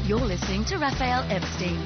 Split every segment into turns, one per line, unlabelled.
You're listening to Raphael Epstein.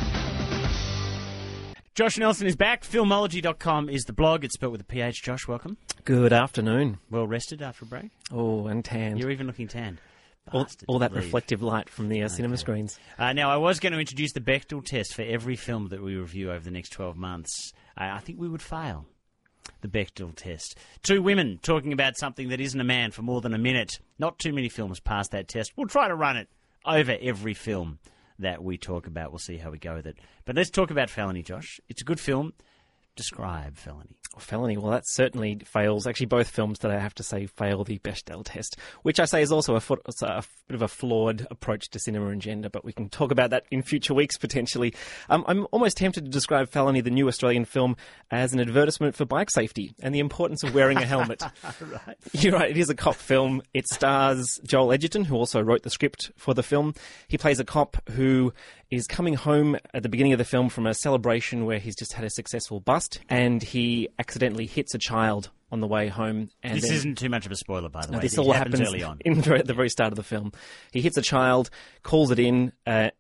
Josh Nelson is back. Filmology.com is the blog. It's spelled with a PH. Josh, welcome.
Good afternoon.
Well rested after a break?
Oh, and tanned.
You're even looking tanned.
All that reflective light from the cinema screens.
Now, I was going to introduce the Bechdel test for every film that we review over the next 12 months. I think we would fail the Bechdel test. Two women talking about something that isn't a man for more than a minute. Not too many films pass that test. We'll try to run it over every film that we talk about. We'll see how we go with it. But let's talk about Felony, Josh. It's a good film. Describe Felony.
Felony, well, that certainly fails. Actually, both films that I have to say fail the Bechdel test, which I say is also a bit of a flawed approach to cinema and gender, but we can talk about that in future weeks, potentially. I'm almost tempted to describe Felony, the new Australian film, as an advertisement for bike safety and the importance of wearing a helmet.
Right.
You're right, it is a cop film. It stars Joel Edgerton, who also wrote the script for the film. He plays a cop who is coming home at the beginning of the film from a celebration where he's just had a successful bust, and he accidentally hits a child on the way home. And
this isn't too much of a spoiler, by the way.
This all happens
early on.
At the very start of the film. He hits a child, calls it in,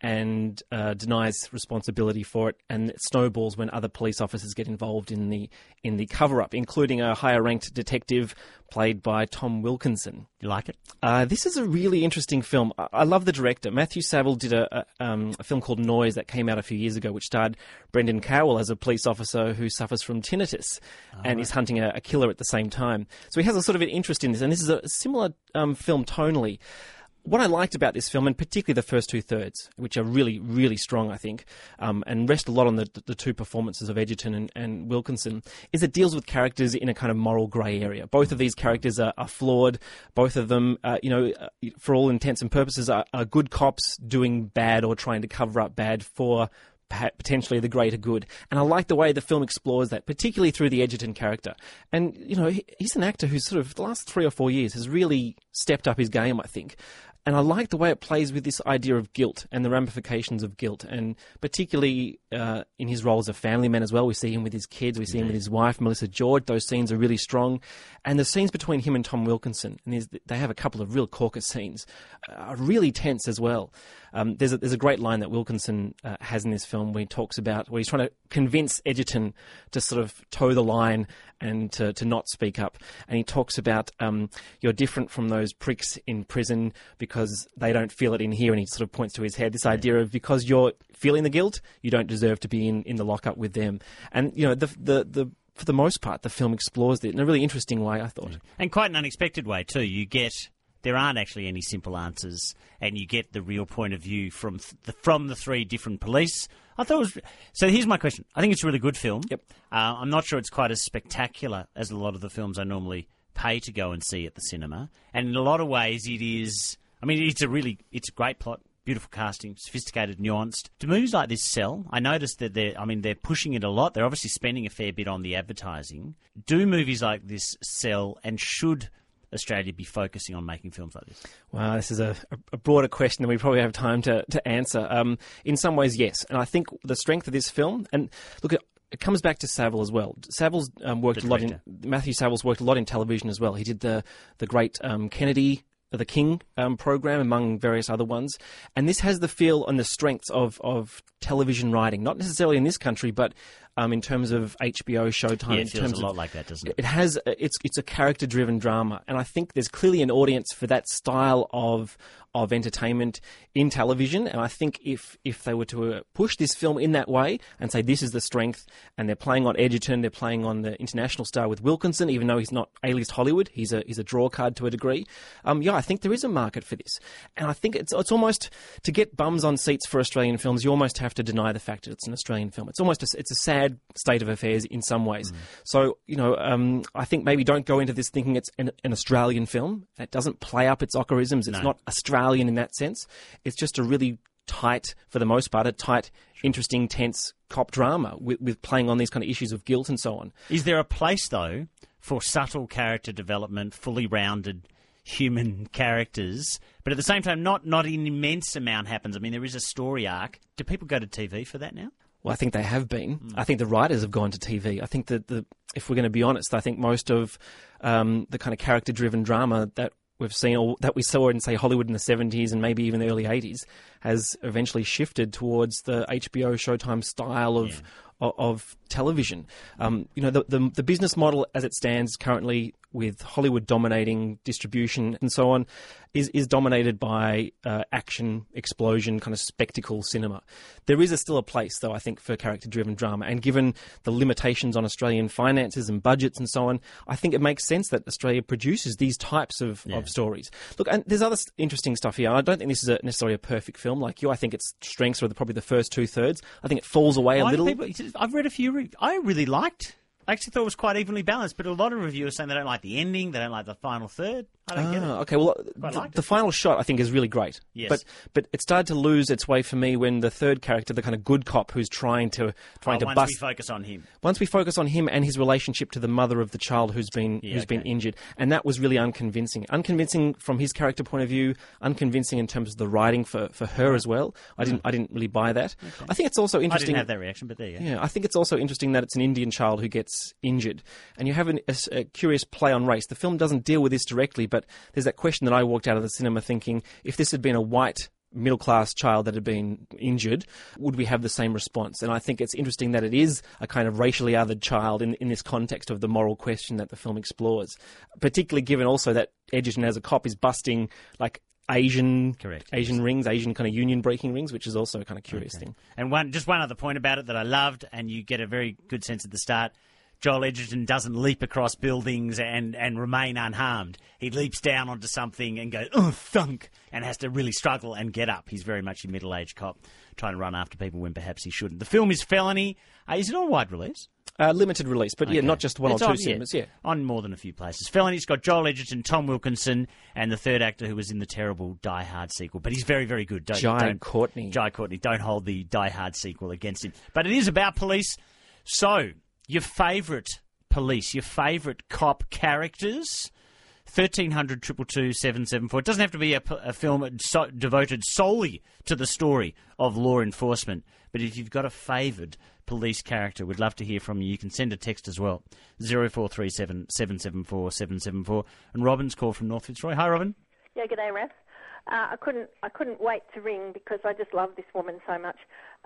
and denies responsibility for it, and it snowballs when other police officers get involved in the cover-up, including a higher-ranked detective played by Tom Wilkinson.
You like it?
This is a really interesting film. I love the director. Matthew Saville did a film called Noise that came out a few years ago, which starred Brendan Cowell as a police officer who suffers from tinnitus and is hunting a killer at the same time. So he has a sort of an interest in this, and this is a similar film tonally. What I liked about this film, and particularly the first two-thirds, which are really, really strong, I think, and rest a lot on the two performances of Edgerton and Wilkinson, is it deals with characters in a kind of moral grey area. Both of these characters are flawed. Both of them, for all intents and purposes, are good cops doing bad or trying to cover up bad for potentially the greater good. And I like the way the film explores that, particularly through the Edgerton character. And, he's an actor who's sort of, the last 3 or 4 years, has really stepped up his game, I think. And I like the way it plays with this idea of guilt and the ramifications of guilt, and particularly in his role as a family man as well. We see him with his kids, we see him with his wife, Melissa George. Those scenes are really strong. And the scenes between him and Tom Wilkinson, and they have a couple of real corker scenes, are really tense as well. There's a great line that Wilkinson has in this film where he's trying to convince Edgerton to sort of toe the line and to not speak up. And he talks about, you're different from those pricks in prison because they don't feel it in here. And he sort of points to his head, this idea of because you're feeling the guilt, you don't deserve to be in the lockup with them. And, for the most part, the film explores it in a really interesting way, I thought.
And quite an unexpected way, too. There aren't actually any simple answers, and you get the real point of view from the three different police. I thought it was... So here's my question. I think it's a really good film.
Yep.
I'm not sure it's quite as spectacular as a lot of the films I normally pay to go and see at the cinema. And in a lot of ways, it is... I mean, it's a great plot, beautiful casting, sophisticated, nuanced. Do movies like this sell? I noticed that they're pushing it a lot. They're obviously spending a fair bit on the advertising. Do movies like this sell, and should Australia be focusing on making films like this?
Well, this is a broader question than we probably have time to answer. In some ways, yes. And I think the strength of this film, and look, it comes back to Saville as well. Saville's Matthew Saville's worked a lot in television as well. He did the great Kennedy, the King program, among various other ones. And this has the feel and the strengths of television writing, not necessarily in this country, but in terms of HBO, Showtime.
Yeah, it feels a lot like that, doesn't it?
It's a character-driven drama, and I think there's clearly an audience for that style of entertainment in television. And I think if they were to push this film in that way and say this is the strength, and they're playing on Edgerton, they're playing on the international star with Wilkinson, even though he's not A-list Hollywood, he's a draw card to a degree. I think there is a market for this, and I think it's almost, to get bums on seats for Australian films, you almost have to deny the fact that it's an Australian film. It's almost it's a sad state of affairs in some ways. So I think maybe don't go into this thinking it's an Australian film. It doesn't play up its Oscarisms. It's not Australian in that sense. It's just a really tight, for the most part, interesting, tense cop drama with playing on these kind of issues of guilt and so on.
Is there a place, though, for subtle character development, fully rounded human characters, but at the same time, not an immense amount happens? I mean, there is a story arc. Do people go to TV for that now?
Well, I think they have been. I think the writers have gone to TV. I think that if we're going to be honest, I think most of the kind of character-driven drama that we've seen, or that we saw in, say, Hollywood in the 70s and maybe even the early 80s, has eventually shifted towards the HBO Showtime style of television. The business model as it stands currently, with Hollywood dominating distribution and so on, is dominated by action, explosion, kind of spectacle cinema. There is still a place, though, I think, for character-driven drama. And given the limitations on Australian finances and budgets and so on, I think it makes sense that Australia produces these types of stories. Look, and there's other interesting stuff here. I don't think this is necessarily a perfect film like you. I think its strengths are probably the first two-thirds. I think it falls away a little.
I've read a few. I really liked. I actually thought it was quite evenly balanced, but a lot of reviewers saying they don't like the ending, they don't like the final third. I don't get it.
Okay, well, the final shot, I think, is really great.
Yes.
But it started to lose its way for me when the third character, the kind of good cop who's trying to bust...
Once we focus on him.
Once we focus on him and his relationship to the mother of the child who's been injured. And that was really unconvincing. Unconvincing from his character point of view, unconvincing in terms of the writing for her as well. I didn't really buy that. Okay. I think it's also interesting...
I didn't have that reaction, but there you go.
Yeah, I think it's also interesting that it's an Indian child who gets injured. And you have a curious play on race. The film doesn't deal with this directly, but there's that question that I walked out of the cinema thinking, if this had been a white middle-class child that had been injured, would we have the same response? And I think it's interesting that it is a kind of racially othered child in this context of the moral question that the film explores, particularly given also that Edgerton as a cop is busting like Asian rings, Asian kind of union-breaking rings, which is also a kind of curious thing.
And just one other point about it that I loved, and you get a very good sense at the start, Joel Edgerton doesn't leap across buildings and remain unharmed. He leaps down onto something and goes, thunk, and has to really struggle and get up. He's very much a middle-aged cop trying to run after people when perhaps he shouldn't. The film is Felony. Is it on wide release?
Limited release, but not just one or two cinemas.
On more than a few places. Felony's got Joel Edgerton, Tom Wilkinson, and the third actor who was in the terrible Die Hard sequel. But he's very, very good.
Jai Courtney.
Don't hold the Die Hard sequel against him. But it is about police. So... your favourite police, your favourite cop characters, 1300 222 774. It doesn't have to be a film devoted solely to the story of law enforcement, but if you've got a favoured police character, we'd love to hear from you. You can send a text as well, 0437 774 774. And Robin's called from North Fitzroy. Hi, Robin.
Yeah, g'day, Raph. I couldn't wait to ring because I just love this woman so much.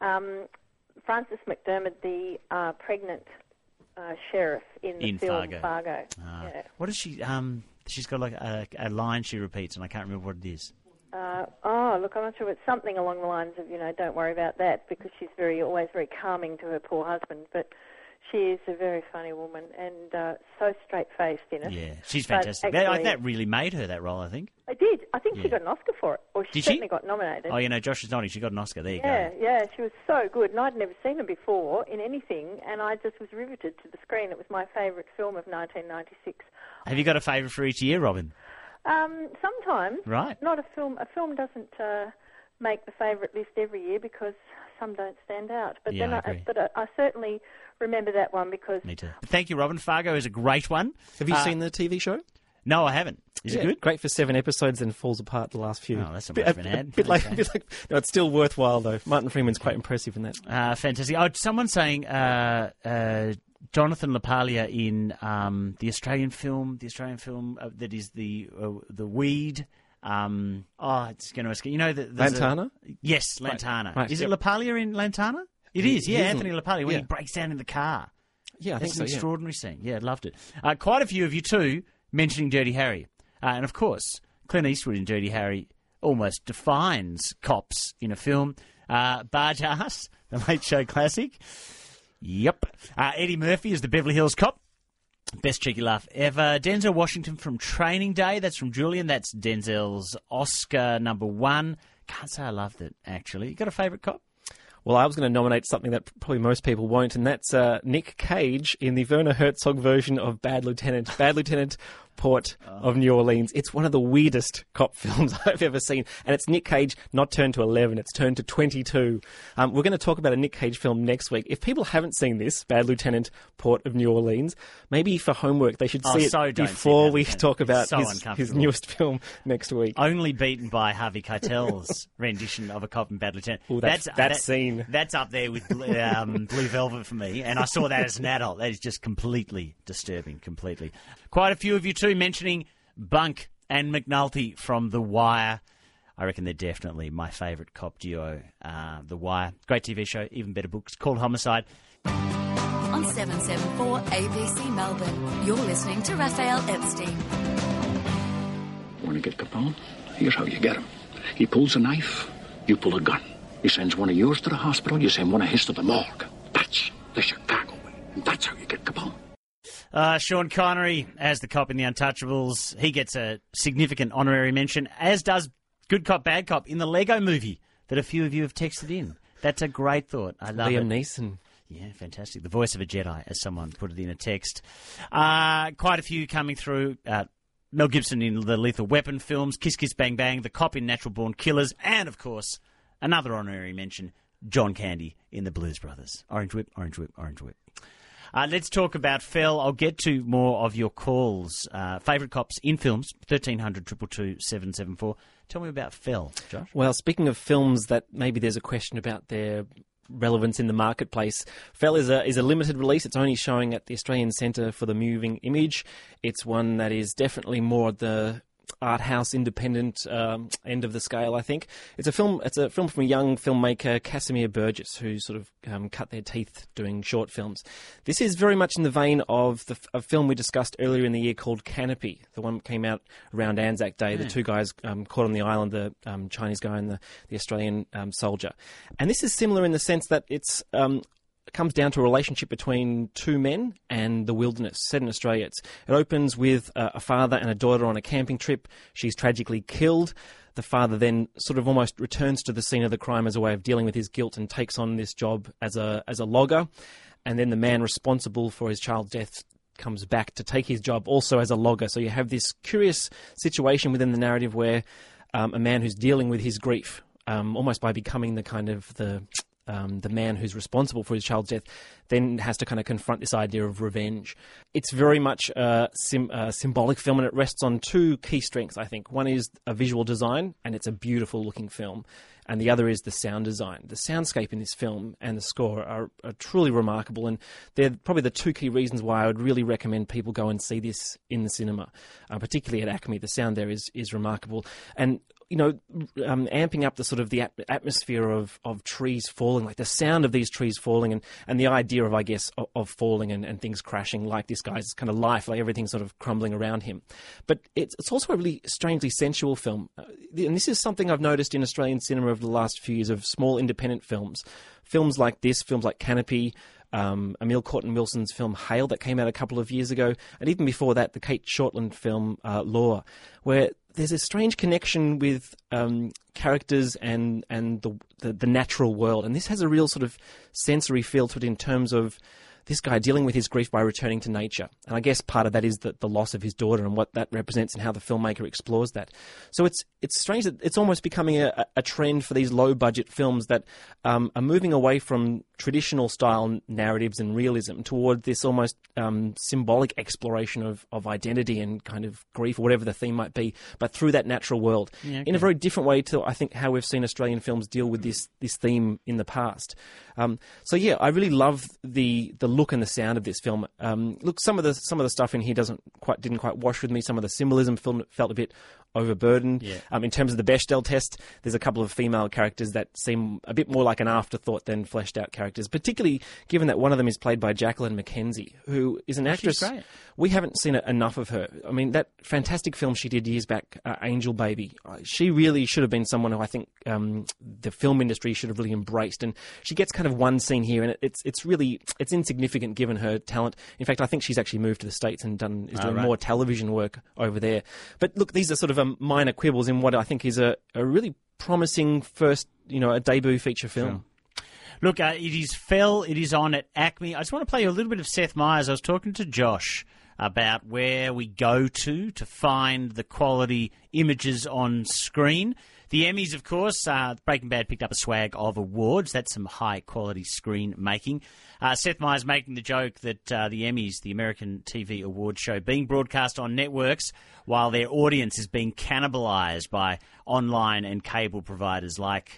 Frances McDermott, the pregnant sheriff in the film Fargo. Yeah.
What is she? She's got like a line she repeats, and I can't remember what it is.
Look, I'm not sure. It's something along the lines of, don't worry about that, because she's always very calming to her poor husband. But she is a very funny woman and so straight-faced in it.
Yeah, she's fantastic.
Actually,
that really made her that role, I think.
I did. I think she got an Oscar for it, or she certainly got nominated.
Oh, Josh is nodding. She got an Oscar. There you
go. Yeah, she was so good, and I'd never seen her before in anything, and I just was riveted to the screen. It was my favourite film of 1996.
Have you got a favourite for each year, Robin?
Sometimes.
Right.
Not a film. A film doesn't make the favourite list every year because some don't stand out. But
I agree.
I certainly remember that one because...
Me too. Thank you, Robin. Fargo is a great one.
Have you seen the TV show?
No, I haven't. Is it good?
Great for 7 episodes, then falls apart the last few.
Oh, that's not much of an ad.
No, it's still worthwhile, though. Martin Freeman's quite impressive in that.
Fantastic. Oh, someone's saying Jonathan LaPaglia in the Australian film that is the Weed. It's going to escape.
Lantana?
Yes, Lantana.
Right.
Is it LaPaglia in Lantana? It is, yeah, Anthony LaPaglia, when
yeah.
he breaks down in the car.
Yeah, I think so,
That's an extraordinary scene. Yeah, loved it. Quite a few of you, too, mentioning Dirty Harry. And, of course, Clint Eastwood in Dirty Harry almost defines cops in a film. Barge Ass, the Late Show classic. Yep. Eddie Murphy is the Beverly Hills Cop. Best cheeky laugh ever. Denzel Washington from Training Day. That's from Julian. That's Denzel's Oscar #1. Can't say I loved it, actually. You got a favourite cop?
Well, I was going to nominate something that probably most people won't, and that's Nick Cage in the Werner Herzog version of Bad Lieutenant. Bad Lieutenant, Port of New Orleans. It's one of the weirdest cop films I've ever seen. And it's Nick Cage not turned to 11, it's turned to 22. We're going to talk about a Nick Cage film next week. If people haven't seen this, Bad Lieutenant, Port of New Orleans, maybe for homework they should see it before we talk about his newest film next week.
Only beaten by Harvey Keitel's rendition of a cop in Bad Lieutenant.
Ooh, that scene.
That's up there with Blue Velvet for me, and I saw that as an adult. That is just completely disturbing, completely. Quite a few of you too mentioning Bunk and McNulty from The Wire. I reckon they're definitely my favourite cop duo. The Wire, great TV show, even better books, called Homicide.
On 774 ABC Melbourne, you're listening to Raphael Epstein.
Want to get Capone? Here's how you get him. He pulls a knife, you pull a gun. He sends one of yours to the hospital, you send one of his to the morgue. That's the Chicago way. And that's how you get Capone.
Sean Connery as the cop in The Untouchables. He gets a significant honorary mention, as does Good Cop, Bad Cop in the Lego movie that a few of you have texted in. That's a great thought. I love
Liam
it.
Neeson.
Yeah, fantastic. The voice of a Jedi, as someone put it in a text. Quite a few coming through. Mel Gibson in the Lethal Weapon films, Kiss Kiss Bang Bang, the cop in Natural Born Killers, and, of course, another honorary mention, John Candy in the Blues Brothers. Orange Whip, Orange Whip, Orange Whip. Let's talk about Fell. I'll get to more of your calls. Favourite cops in films, 1300 222 774. Tell me about Fell, Josh.
Well, speaking of films that maybe there's a question about their relevance in the marketplace, Fell is a limited release. It's only showing at the Australian Centre for the Moving Image. It's one that is definitely more the art house independent end of the scale, I think. It's a film from a young filmmaker, Casimir Burgess, who sort of cut their teeth doing short films. This is very much in the vein of a film we discussed earlier in the year called Canopy, the one that came out around Anzac Day, the two guys caught on the island, the Chinese guy and the Australian soldier. And this is similar in the sense that it's comes down to a relationship between two men and the wilderness, set in Australia. It opens with a father and a daughter on a camping trip. She's tragically killed. The father then sort of almost returns to the scene of the crime as a way of dealing with his guilt and takes on this job as a logger. And then the man responsible for his child's death comes back to take his job also as a logger. So you have this curious situation within the narrative where a man who's dealing with his grief, almost by becoming the kind of the man who's responsible for his child's death, then has to kind of confront this idea of revenge. It's very much a symbolic film, and it rests on two key strengths, I think. One is a visual design, and it's a beautiful-looking film. And the other is the sound design. The soundscape in this film and the score are truly remarkable, and they're probably the two key reasons why I would really recommend people go and see this in the cinema, particularly at ACME. The sound there is remarkable. And you know, amping up the sort of the atmosphere of trees falling, like the sound of these trees falling, and the idea of, I guess, of falling and things crashing, like this guy's kind of life, like everything sort of crumbling around him. But it's also a really strangely sensual film. And this is something I've noticed in Australian cinema over the last few years of small independent films. Films like this, films like Canopy, Emil Corton-Wilson's film Hail that came out a couple of years ago, and even before that, the Kate Shortland film Law, where there's a strange connection with characters and the natural world. And this has a real sort of sensory feel to it in terms of this guy dealing with his grief by returning to nature. And I guess part of that is the loss of his daughter and what that represents and how the filmmaker explores that. So it's strange that it's almost becoming a trend for these low-budget films that are moving away from traditional style narratives and realism toward this almost symbolic exploration of identity and kind of grief or whatever the theme might be, but through that natural world. Yeah, okay. In a very different way to, I think, how we've seen Australian films deal with this theme in the past. So yeah, I really love the look and the sound of this film. Look, some of the stuff in here didn't quite wash with me. Some of the symbolism felt a bit overburdened. Yeah. In terms of the Bechdel test, there's a couple of female characters that seem a bit more like an afterthought than fleshed out characters, particularly given that one of them is played by Jacqueline McKenzie, who is an actress.
She's great.
We haven't seen enough of her. I mean, that fantastic film she did years back, Angel Baby, she really should have been someone who I think the film industry should have really embraced. And she gets kind of one scene here, and it's insignificant given her talent. In fact, I think she's actually moved to the States and is doing more television work over there. But look, these are sort of minor quibbles in what I think is a really promising first, a debut feature film.
Sure. Look, it is Fell. It is on at ACME. I just want to play you a little bit of Seth Meyers. I was talking to Josh about where we go to find the quality images on screen. The Emmys, of course, Breaking Bad picked up a swag of awards. That's some high-quality screen making. Seth Meyers making the joke that the Emmys, the American TV award show, being broadcast on networks while their audience is being cannibalised by online and cable providers like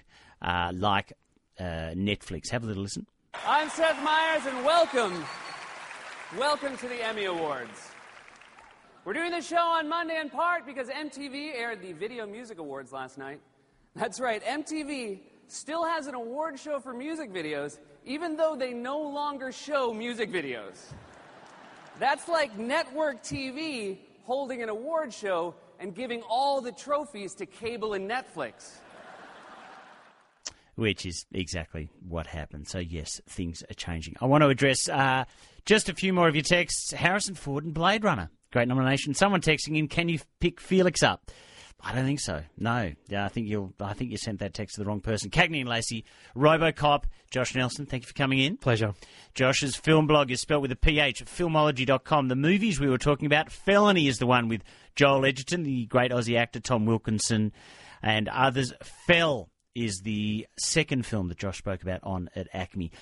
Netflix. Have a little listen.
I'm Seth Meyers, and welcome to the Emmy Awards. We're doing this show on Monday in part because MTV aired the Video Music Awards last night. That's right, MTV still has an award show for music videos, even though they no longer show music videos. That's like network TV holding an award show and giving all the trophies to cable and Netflix.
Which is exactly what happened. So, yes, things are changing. I want to address just a few more of your texts. Harrison Ford and Blade Runner. Great nomination. Someone texting in, can you pick Felix up? I don't think so. No. Yeah, I think you sent that text to the wrong person. Cagney and Lacey, RoboCop, Josh Nelson, thank you for coming in.
Pleasure.
Josh's film blog is spelled with a PH at filmology.com. The movies we were talking about, Felony is the one with Joel Edgerton, the great Aussie actor Tom Wilkinson, and others. Fell is the second film that Josh spoke about on at Acme.